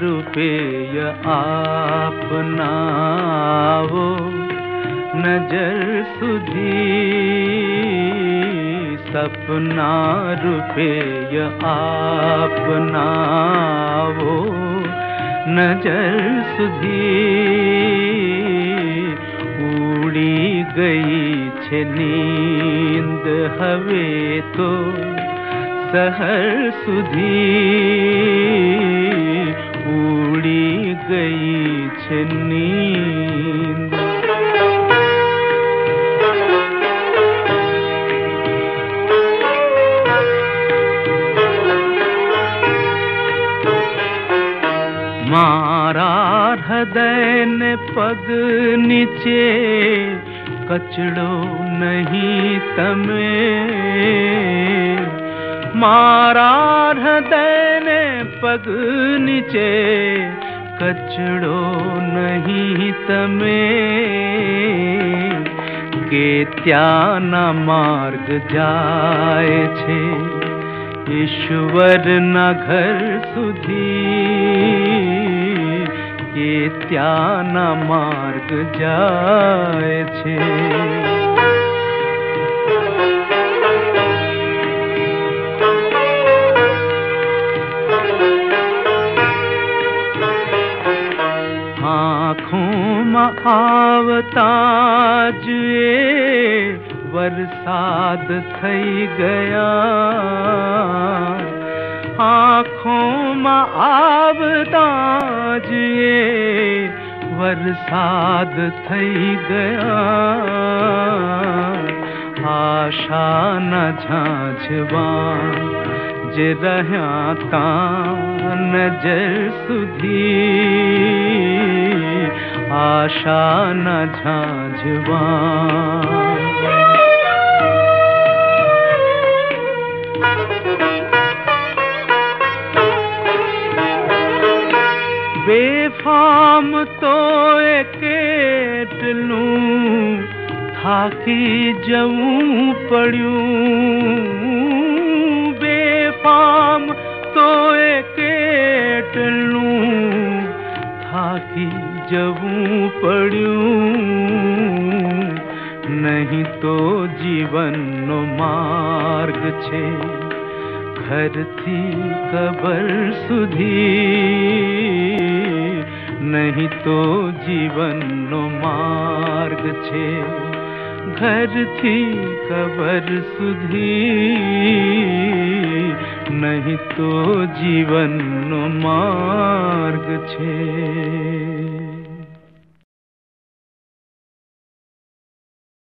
रुपय आपनावो, नजर सुधी सपना रुपय आपनावो, नजर सुधी उड़ी गई छे नींद हवे तो सहर सुधी उड़ी गई छे नींद। मारा हृदय ने पग नीचे कचड़ो नहीं तमे, मारा हृदय ने पग नीचे कचड़ो नहीं तमे, के त्याना मार्ग जाए छे ईश्वर ना घर सुधी, के त्याना मार्ग जाए छे। आँखों में आवता ज वरसाद थई गया, आँखों में आवता ज वरसाद थई गया, आशा न झांझवा जे रह्या ता नजर सुधी, आशा न झांझवा। बेफाम तो केटलूं थाकी जऊं पड़्यूं, बेफाम तो केटलूं थाकी जऊं पड़्यूं, नहीं तो जीवन नो मार्ग छे घर थी कबर सुधी, नहीं तो जीवन नो मार्ग छे घर थी कबर सुधी, नहीं तो जीवन नो मार्ग छे।